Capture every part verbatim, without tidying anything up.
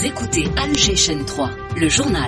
Vous écoutez Alger Chaîne trois, le journal.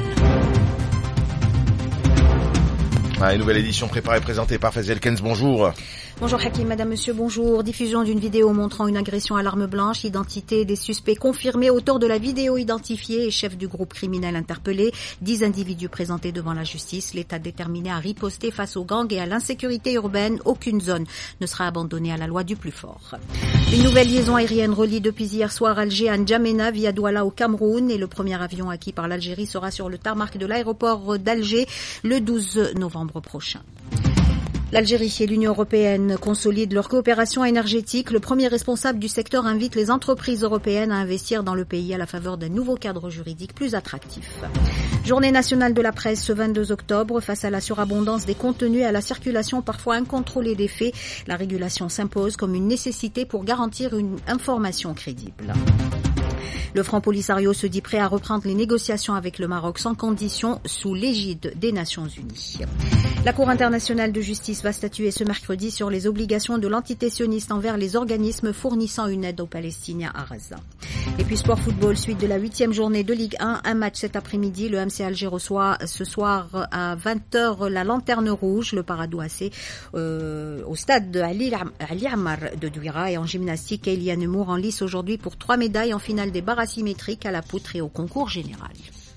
Ah, une nouvelle édition préparée et présentée par Faisal Kenz, bonjour. Bonjour Hakim, madame, monsieur, bonjour. Diffusion d'une vidéo montrant une agression à l'arme blanche, identité des suspects confirmée, auteur de la vidéo identifié et chef du groupe criminel interpellé. Dix individus présentés devant la justice. L'État déterminé à riposter face aux gangs et à l'insécurité urbaine. Aucune zone ne sera abandonnée à la loi du plus fort. Une nouvelle liaison aérienne relie depuis hier soir Alger à N'Djamena via Douala au Cameroun et le premier avion acquis par l'Algérie sera sur le tarmac de l'aéroport d'Alger le douze novembre prochain. L'Algérie et l'Union européenne consolident leur coopération énergétique. Le premier responsable du secteur invite les entreprises européennes à investir dans le pays à la faveur d'un nouveau cadre juridique plus attractif. Journée nationale de la presse ce vingt-deux octobre. Face à la surabondance des contenus et à la circulation parfois incontrôlée des faits, la régulation s'impose comme une nécessité pour garantir une information crédible. Le Front Polisario se dit prêt à reprendre les négociations avec le Maroc sans condition sous l'égide des Nations Unies. La Cour internationale de justice va statuer ce mercredi sur les obligations de l'entité sioniste envers les organismes fournissant une aide aux Palestiniens à Gaza. Et puis sport football, suite de la huitième journée de Ligue un, un match cet après-midi. Le M C Alger reçoit ce soir à vingt heures la Lanterne Rouge, le Paradou A C, euh, au stade de Ali Ammar de Douira. Et en gymnastique, Eliane Nemour en lice aujourd'hui pour trois médailles en finale des barres asymétriques à la poutre et au concours général.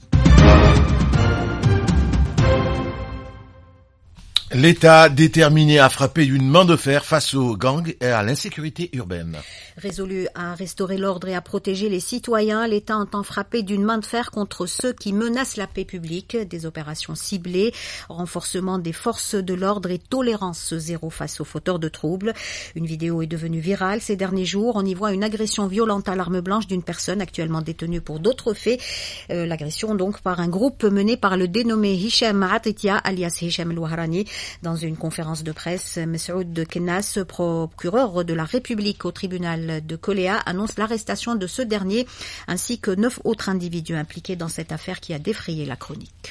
L'État déterminé à frapper d'une main de fer face aux gangs et à l'insécurité urbaine. Résolu à restaurer l'ordre et à protéger les citoyens, l'État entend frapper d'une main de fer contre ceux qui menacent la paix publique. Des opérations ciblées, renforcement des forces de l'ordre et tolérance zéro face aux fauteurs de troubles. Une vidéo est devenue virale ces derniers jours. On y voit une agression violente à l'arme blanche d'une personne actuellement détenue pour d'autres faits. Euh, l'agression donc par un groupe mené par le dénommé Hicham Atitia, alias Hicham El-Wahrani. Dans une conférence de presse, Messoud Kennas, procureur de la République au tribunal de Koléa, annonce l'arrestation de ce dernier ainsi que neuf autres individus impliqués dans cette affaire qui a défrayé la chronique.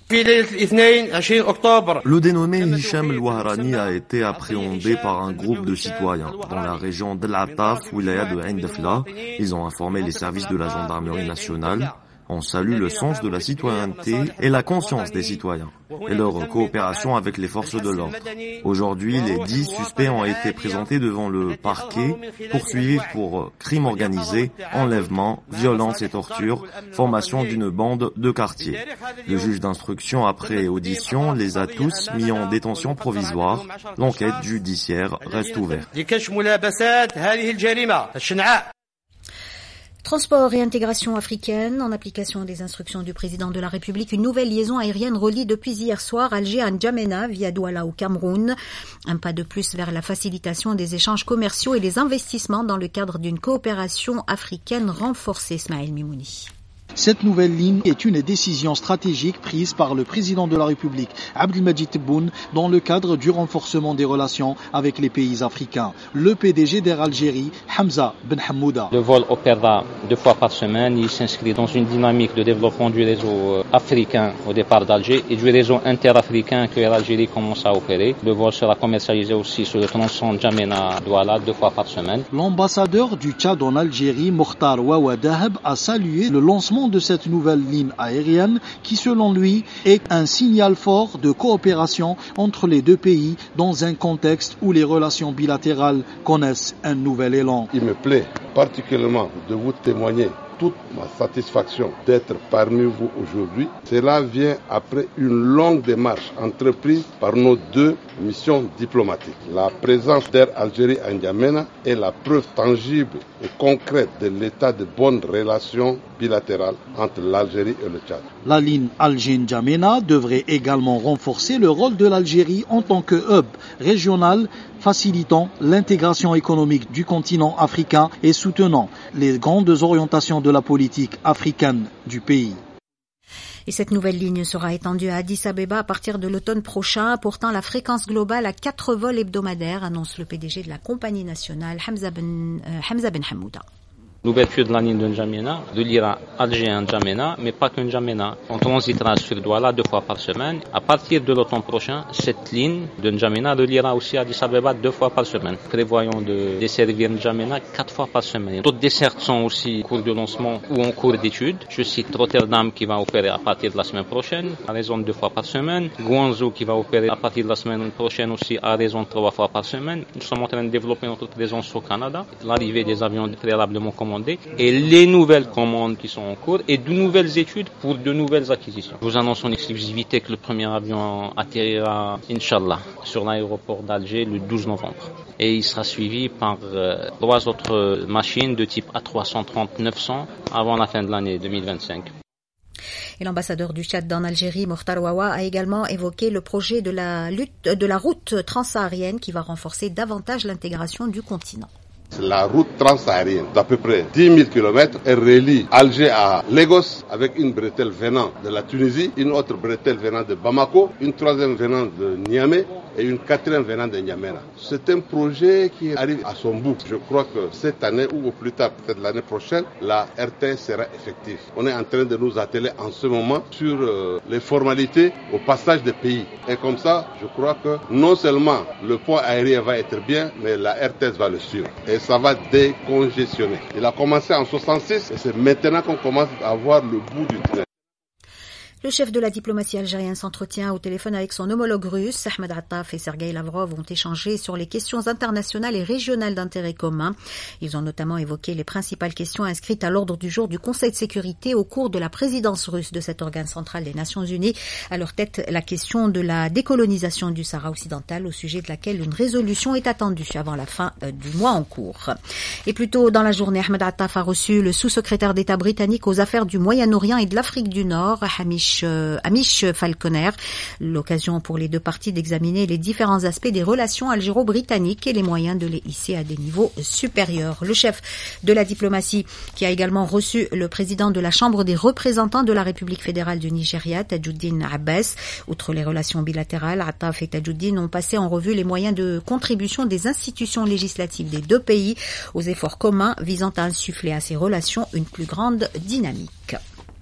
Le dénommé Hicham El-Wahrani a été appréhendé par un groupe de citoyens dans la région d'El Attaf, wilaya de Ain Dafla. Ils ont informé les services de la gendarmerie nationale. On salue le sens de la citoyenneté et la conscience des citoyens et leur coopération avec les forces de l'ordre. Aujourd'hui, les dix suspects ont été présentés devant le parquet, poursuivis pour crimes organisés, enlèvement, violence et torture, formation d'une bande de quartier. Le juge d'instruction, après audition, les a tous mis en détention provisoire. L'enquête judiciaire reste ouverte. Transport et intégration africaine, en application des instructions du président de la République, une nouvelle liaison aérienne relie depuis hier soir Alger à N'Djamena via Douala au Cameroun. Un pas de plus vers la facilitation des échanges commerciaux et des investissements dans le cadre d'une coopération africaine renforcée. Ismaël Mimouni. Cette nouvelle ligne est une décision stratégique prise par le président de la République, Abdelmadjid Tebboune, dans le cadre du renforcement des relations avec les pays africains. Le P D G d'Air Algérie, Hamza Ben Hamouda. Le vol opérera deux fois par semaine. Il s'inscrit dans une dynamique de développement du réseau africain au départ d'Alger et du réseau interafricain que l'Algérie commence à opérer. Le vol sera commercialisé aussi sur le tronçon N'Djamena-Douala deux fois par semaine. L'ambassadeur du Tchad en Algérie, Mokhtar Wawa Dahab, a salué le lancement de cette nouvelle ligne aérienne qui, selon lui, est un signal fort de coopération entre les deux pays dans un contexte où les relations bilatérales connaissent un nouvel élan. Il me plaît particulièrement de vous témoigner toute ma satisfaction d'être parmi vous aujourd'hui. Cela vient après une longue démarche entreprise par nos deux missions diplomatiques. La présence d'Air Algérie à N'Djamena est la preuve tangible et concrète de l'état de bonnes relations bilatérales entre l'Algérie et le Tchad. La ligne Alger-N'Djamena devrait également renforcer le rôle de l'Algérie en tant que hub régional, facilitant l'intégration économique du continent africain et soutenant les grandes orientations de la politique africaine du pays. Et cette nouvelle ligne sera étendue à Addis Abeba à partir de l'automne prochain, portant la fréquence globale à quatre vols hebdomadaires, annonce le P D G de la compagnie nationale, Hamza Ben, euh, Hamza Ben Hamouda. L'ouverture de la ligne de N'Djamena reliera Alger à N'Djamena, mais pas que N'Djamena. On transitera sur Douala deux fois par semaine. À partir de l'automne prochain, cette ligne de N'Djamena reliera aussi Addis Abeba deux fois par semaine. Prévoyons de desservir N'Djamena quatre fois par semaine. D'autres dessertes sont aussi en cours de lancement ou en cours d'étude. Je cite Rotterdam qui va opérer à partir de la semaine prochaine, à raison de deux fois par semaine. Guangzhou qui va opérer à partir de la semaine prochaine aussi, à raison de trois fois par semaine. Nous sommes en train de développer notre présence au Canada. L'arrivée des avions préalablement commandés et les nouvelles commandes qui sont en cours et de nouvelles études pour de nouvelles acquisitions. Je vous annonce en exclusivité que le premier avion atterrira, Inch'Allah, sur l'aéroport d'Alger le douze novembre. Et il sera suivi par euh, trois autres machines de type A trois cent trente neuf cents avant la fin de l'année deux mille vingt-cinq. Et l'ambassadeur du Tchad en Algérie, Mokhtar Wawa, a également évoqué le projet de la lutte, de la route transsaharienne qui va renforcer davantage l'intégration du continent. La route transsaharienne d'à peu près dix mille kilomètres, elle relie Alger à Lagos avec une bretelle venant de la Tunisie, une autre bretelle venant de Bamako, une troisième venant de Niamey et une quatrième venant de N'Djamena. C'est un projet qui arrive à son bout. Je crois que cette année ou au plus tard, peut-être l'année prochaine, la R T S sera effective. On est en train de nous atteler en ce moment sur euh, les formalités au passage des pays. Et comme ça, je crois que non seulement le pont aérien va être bien, mais la R T S va le suivre. Et ça va décongestionner. Il a commencé en soixante-six et c'est maintenant qu'on commence à voir le bout du tunnel. Le chef de la diplomatie algérienne s'entretient au téléphone avec son homologue russe. Ahmed Attaf et Sergueï Lavrov ont échangé sur les questions internationales et régionales d'intérêt commun. Ils ont notamment évoqué les principales questions inscrites à l'ordre du jour du Conseil de sécurité au cours de la présidence russe de cet organe central des Nations Unies. À leur tête, la question de la décolonisation du Sahara occidental, au sujet de laquelle une résolution est attendue avant la fin du mois en cours. Et plus tôt dans la journée, Ahmed Attaf a reçu le sous-secrétaire d'État britannique aux affaires du Moyen-Orient et de l'Afrique du Nord, Hamish Hamish Falconer, l'occasion pour les deux parties d'examiner les différents aspects des relations algéro-britanniques et les moyens de les hisser à des niveaux supérieurs. Le chef de la diplomatie, qui a également reçu le président de la Chambre des représentants de la République fédérale du Nigeria, Tajuddin Abbas. Outre les relations bilatérales, Attaf et Tajuddin ont passé en revue les moyens de contribution des institutions législatives des deux pays aux efforts communs visant à insuffler à ces relations une plus grande dynamique.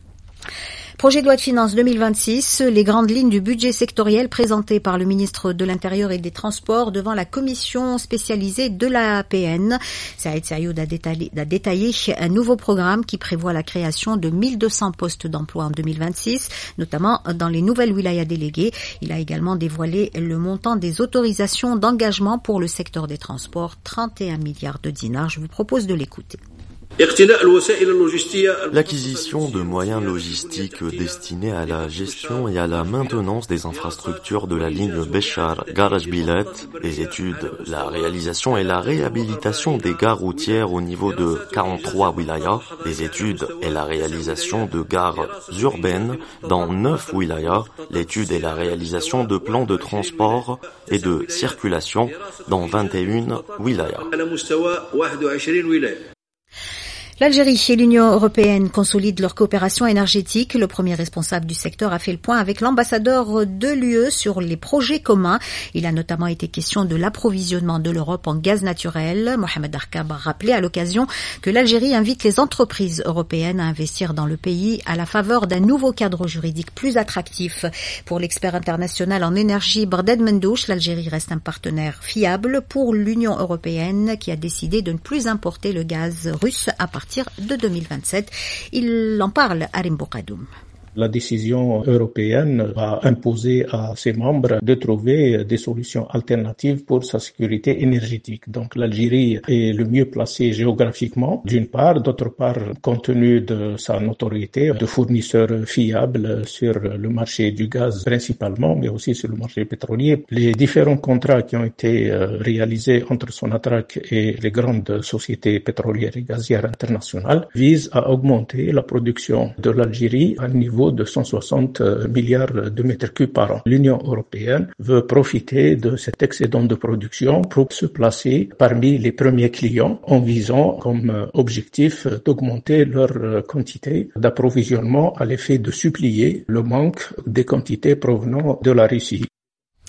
Projet de loi de finances deux mille vingt-six, les grandes lignes du budget sectoriel présentées par le ministre de l'Intérieur et des Transports devant la commission spécialisée de l'A P N. Saïd Sayoud a détaillé, a détaillé un nouveau programme qui prévoit la création de mille deux cents postes d'emploi en deux mille vingt-six, notamment dans les nouvelles wilayas déléguées. Il a également dévoilé le montant des autorisations d'engagement pour le secteur des transports, trente et un milliards de dinars. Je vous propose de l'écouter. L'acquisition de moyens logistiques destinés à la gestion et à la maintenance des infrastructures de la ligne Béchar-Garaj-Bilet, les études, la réalisation et la réhabilitation des gares routières au niveau de quarante-trois wilayas, les études et la réalisation de gares urbaines dans neuf wilayas, l'étude et la réalisation de plans de transport et de circulation dans vingt et une wilayas. L'Algérie et l'Union européenne consolident leur coopération énergétique. Le premier responsable du secteur a fait le point avec l'ambassadeur de l'U E sur les projets communs. Il a notamment été question de l'approvisionnement de l'Europe en gaz naturel. Mohamed Arkab a rappelé à l'occasion que l'Algérie invite les entreprises européennes à investir dans le pays à la faveur d'un nouveau cadre juridique plus attractif. Pour l'expert international en énergie Barded Mendouche, l'Algérie reste un partenaire fiable pour l'Union européenne qui a décidé de ne plus importer le gaz russe à partir de deux mille vingt-sept. Il en parle à Arim Boukadoum. La décision européenne va imposer à ses membres de trouver des solutions alternatives pour sa sécurité énergétique. Donc l'Algérie est le mieux placée géographiquement, d'une part, d'autre part, compte tenu de sa notoriété de fournisseur fiable sur le marché du gaz principalement, mais aussi sur le marché pétrolier. Les différents contrats qui ont été réalisés entre Sonatrach et les grandes sociétés pétrolières et gazières internationales visent à augmenter la production de l'Algérie à un niveau de cent soixante milliards de mètres cubes par an. L'Union européenne veut profiter de cet excédent de production pour se placer parmi les premiers clients en visant comme objectif d'augmenter leur quantité d'approvisionnement à l'effet de supplier le manque des quantités provenant de la Russie.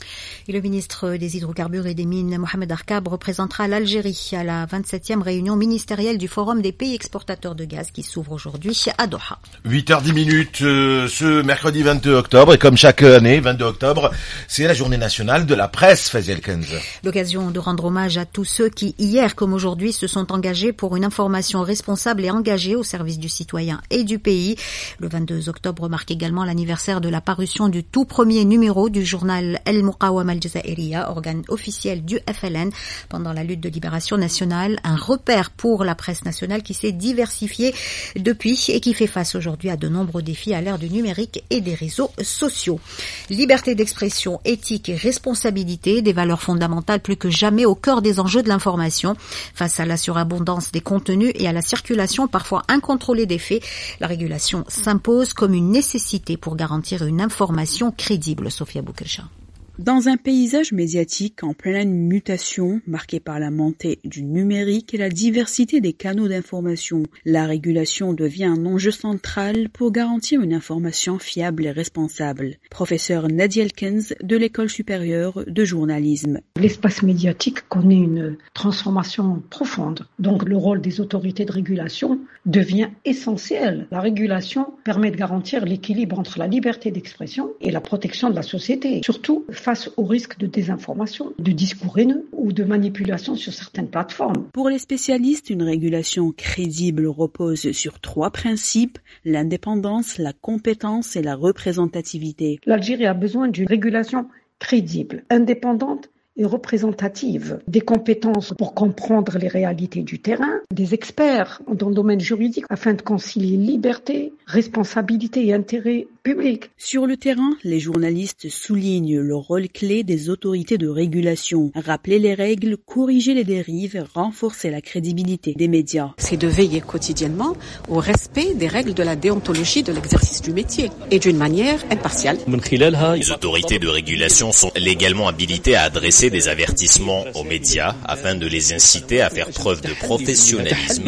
Et le ministre des Hydrocarbures et des Mines, Mohamed Arkab, représentera l'Algérie à la vingt-septième réunion ministérielle du Forum des pays exportateurs de gaz qui s'ouvre aujourd'hui à Doha. huit heures dix minutes, euh, ce mercredi vingt-deux octobre, et comme chaque année, vingt-deux octobre, c'est la journée nationale de la presse, Faisal Kenz. L'occasion de rendre hommage à tous ceux qui, hier comme aujourd'hui, se sont engagés pour une information responsable et engagée au service du citoyen et du pays. Le vingt-deux octobre marque également l'anniversaire de la parution du tout premier numéro du journal El Muqawama Al-Jazairiya, organe officiel du F L N pendant la lutte de libération nationale, un repère pour la presse nationale qui s'est diversifiée depuis et qui fait face aujourd'hui à de nombreux défis à l'ère du numérique et des réseaux sociaux. Liberté d'expression, éthique et responsabilité, des valeurs fondamentales plus que jamais au cœur des enjeux de l'information. Face à la surabondance des contenus et à la circulation parfois incontrôlée des faits, la régulation s'impose comme une nécessité pour garantir une information crédible. Sophia Boukesha. Dans un paysage médiatique en pleine mutation, marqué par la montée du numérique et la diversité des canaux d'information, la régulation devient un enjeu central pour garantir une information fiable et responsable. Professeur Nadia Elkens de l'École supérieure de journalisme. L'espace médiatique connaît une transformation profonde. Donc le rôle des autorités de régulation devient essentiel. La régulation permet de garantir l'équilibre entre la liberté d'expression et la protection de la société, surtout face au risque de désinformation, de discours haineux ou de manipulation sur certaines plateformes. Pour les spécialistes, une régulation crédible repose sur trois principes, l'indépendance, la compétence et la représentativité. L'Algérie a besoin d'une régulation crédible, indépendante et représentative, des compétences pour comprendre les réalités du terrain, des experts dans le domaine juridique afin de concilier liberté, responsabilité et intérêt public. Sur le terrain, les journalistes soulignent le rôle clé des autorités de régulation, rappeler les règles, corriger les dérives, renforcer la crédibilité des médias. C'est de veiller quotidiennement au respect des règles de la déontologie de l'exercice du métier et d'une manière impartiale. Les autorités de régulation sont légalement habilitées à adresser des avertissements aux médias afin de les inciter à faire preuve de professionnalisme.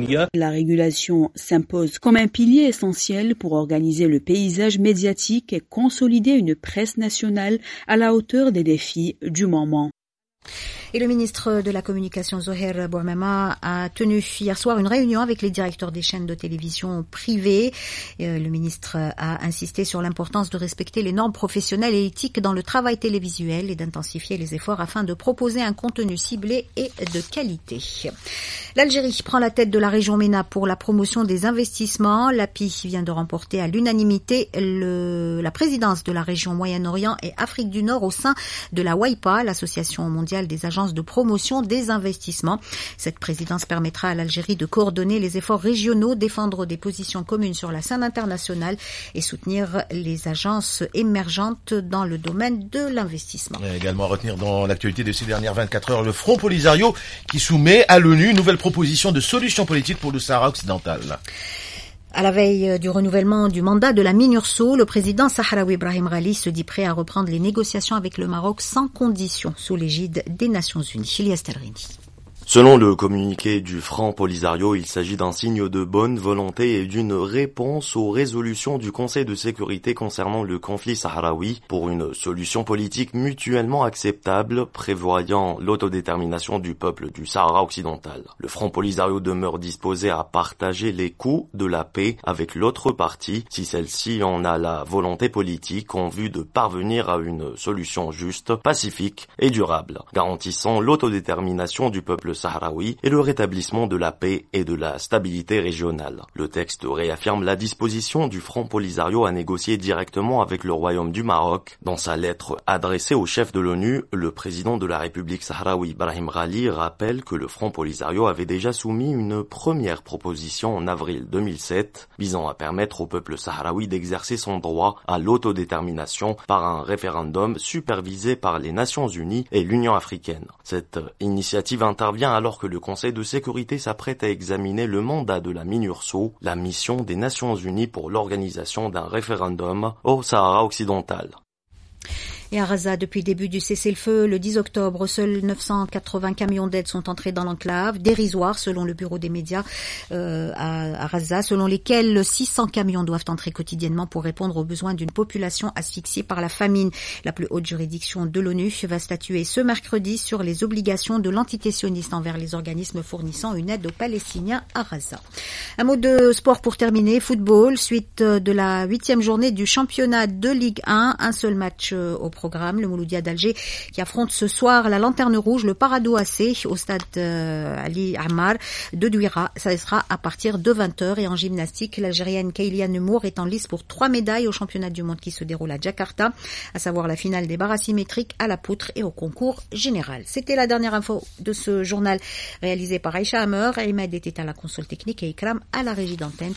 La régulation s'impose comme un pilier essentiel pour organiser le paysage médiatique et consolider une presse nationale à la hauteur des défis du moment. Et le ministre de la Communication, Zoher Bouamema, a tenu hier soir une réunion avec les directeurs des chaînes de télévision privées. Le ministre a insisté sur l'importance de respecter les normes professionnelles et éthiques dans le travail télévisuel et d'intensifier les efforts afin de proposer un contenu ciblé et de qualité. L'Algérie prend la tête de la région MENA pour la promotion des investissements. L'A P I vient de remporter à l'unanimité le, la présidence de la région Moyen-Orient et Afrique du Nord au sein de la W I P A, l'association mondiale des agences de promotion des investissements. Cette présidence permettra à l'Algérie de coordonner les efforts régionaux, défendre des positions communes sur la scène internationale et soutenir les agences émergentes dans le domaine de l'investissement. Et également à retenir dans l'actualité de ces dernières vingt-quatre heures, le Front Polisario qui soumet à l'ONU une nouvelle proposition de solution politique pour le Sahara occidental. À la veille du renouvellement du mandat de la MINURSO, le président sahraoui Ibrahim Ghali se dit prêt à reprendre les négociations avec le Maroc sans condition sous l'égide des Nations Unies. Ilyas Telrini. Selon le communiqué du Front Polisario, il s'agit d'un signe de bonne volonté et d'une réponse aux résolutions du Conseil de sécurité concernant le conflit sahraoui pour une solution politique mutuellement acceptable prévoyant l'autodétermination du peuple du Sahara occidental. Le Front Polisario demeure disposé à partager les coûts de la paix avec l'autre partie si celle-ci en a la volonté politique en vue de parvenir à une solution juste, pacifique et durable, garantissant l'autodétermination du peuple sahraoui et le rétablissement de la paix et de la stabilité régionale. Le texte réaffirme la disposition du Front Polisario à négocier directement avec le Royaume du Maroc. Dans sa lettre adressée au chef de l'ONU, le président de la République sahraoui Ibrahim Ghali rappelle que le Front Polisario avait déjà soumis une première proposition en avril deux mille sept visant à permettre au peuple sahraoui d'exercer son droit à l'autodétermination par un référendum supervisé par les Nations Unies et l'Union africaine. Cette initiative intervient alors que le Conseil de sécurité s'apprête à examiner le mandat de la MINURSO, la mission des Nations Unies pour l'organisation d'un référendum au Sahara occidental. Et à Gaza, depuis le début du cessez-le-feu, le dix octobre, seuls neuf cent quatre-vingts camions d'aide sont entrés dans l'enclave, dérisoire selon le bureau des médias euh, à, à Gaza, selon lesquels six cents camions doivent entrer quotidiennement pour répondre aux besoins d'une population asphyxiée par la famine. La plus haute juridiction de l'ONU va statuer ce mercredi sur les obligations de l'entité sioniste envers les organismes fournissant une aide aux Palestiniens à Gaza. Un mot de sport pour terminer, football, suite de la huitième journée du championnat de Ligue un, un seul match au programme, le Mouloudia d'Alger qui affronte ce soir la Lanterne Rouge, le Parado A C au stade euh, Ali Ammar de Douira. Ça sera à partir de vingt heures. Et en gymnastique, l'Algérienne Kaylia Nemour est en lice pour trois médailles au championnat du monde qui se déroule à Jakarta, à savoir la finale des barres asymétriques à la poutre et au concours général. C'était la dernière info de ce journal réalisé par Aïcha Hammer. Ahmed était à la console technique et Ikram à la régie d'antenne.